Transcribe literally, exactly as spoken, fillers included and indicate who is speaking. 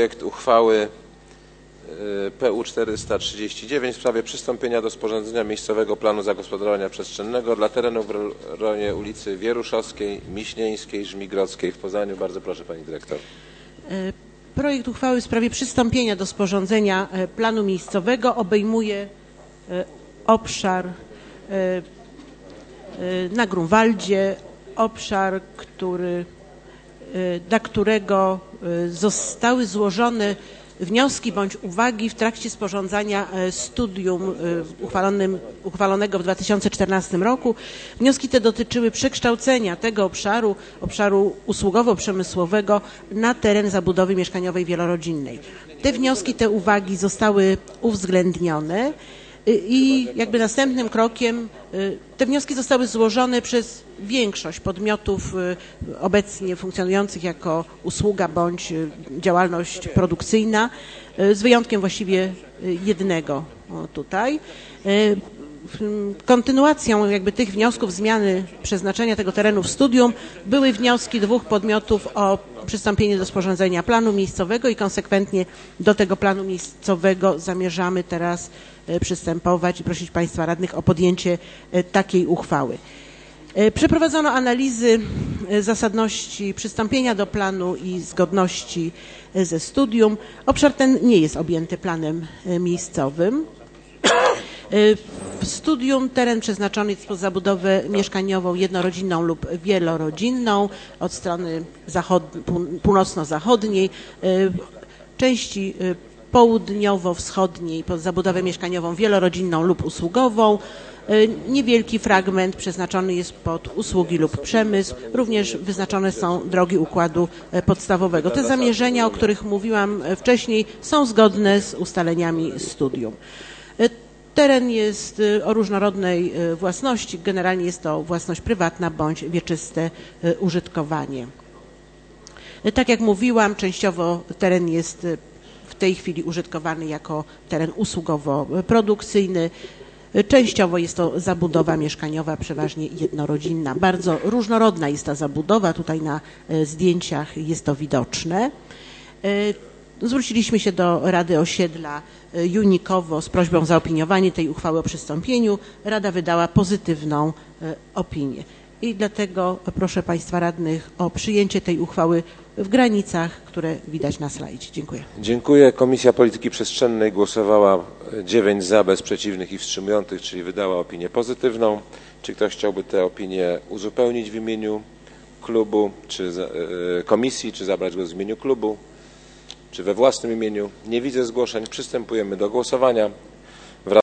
Speaker 1: projekt uchwały P U czterysta trzydzieści dziewięć w sprawie przystąpienia do sporządzenia miejscowego planu zagospodarowania przestrzennego dla terenów w rejonie ulicy Wieruszowskiej, Miśnieńskiej, Żmigrodzkiej w Poznaniu. Bardzo proszę pani dyrektor.
Speaker 2: Projekt uchwały w sprawie przystąpienia do sporządzenia planu miejscowego obejmuje obszar na Grunwaldzie, obszar, który, dla którego zostały złożone wnioski bądź uwagi w trakcie sporządzania studium uchwalonym, uchwalonego w dwa tysiące czternastym roku. Wnioski te dotyczyły przekształcenia tego obszaru, obszaru usługowo-przemysłowego na teren zabudowy mieszkaniowej wielorodzinnej. Te wnioski, te uwagi zostały uwzględnione i jakby następnym krokiem te wnioski zostały złożone przez większość podmiotów obecnie funkcjonujących jako usługa bądź działalność produkcyjna, z wyjątkiem właściwie jednego tutaj. Kontynuacją jakby tych wniosków zmiany przeznaczenia tego terenu w studium były wnioski dwóch podmiotów o przystąpienie do sporządzenia planu miejscowego i konsekwentnie do tego planu miejscowego zamierzamy teraz przystępować i prosić Państwa radnych o podjęcie takiej uchwały. Przeprowadzono analizy zasadności przystąpienia do planu i zgodności ze studium. Obszar ten nie jest objęty planem miejscowym. W studium teren przeznaczony jest pod zabudowę mieszkaniową jednorodzinną lub wielorodzinną od strony północno-zachodniej, części południowo-wschodniej pod zabudowę mieszkaniową wielorodzinną lub usługową. Niewielki fragment przeznaczony jest pod usługi lub przemysł. Również wyznaczone są drogi układu podstawowego. Te zamierzenia, o których mówiłam wcześniej, są zgodne z ustaleniami studium. Teren jest o różnorodnej własności. Generalnie jest to własność prywatna bądź wieczyste użytkowanie. Tak jak mówiłam, częściowo teren jest w tej chwili użytkowany jako teren usługowo-produkcyjny. Częściowo jest to zabudowa mieszkaniowa, przeważnie jednorodzinna. Bardzo różnorodna jest ta zabudowa. Tutaj na zdjęciach jest to widoczne. Zwróciliśmy się do Rady Osiedla Junikowo z prośbą o zaopiniowanie tej uchwały o przystąpieniu. Rada wydała pozytywną opinię. I dlatego proszę Państwa radnych o przyjęcie tej uchwały w granicach, które widać na slajdzie. Dziękuję.
Speaker 1: Dziękuję. Komisja Polityki Przestrzennej głosowała dziewięć za, bez przeciwnych i wstrzymujących, czyli wydała opinię pozytywną. Czy ktoś chciałby tę opinię uzupełnić w imieniu klubu, czy komisji, czy zabrać go w imieniu klubu, czy we własnym imieniu? Nie widzę zgłoszeń. Przystępujemy do głosowania.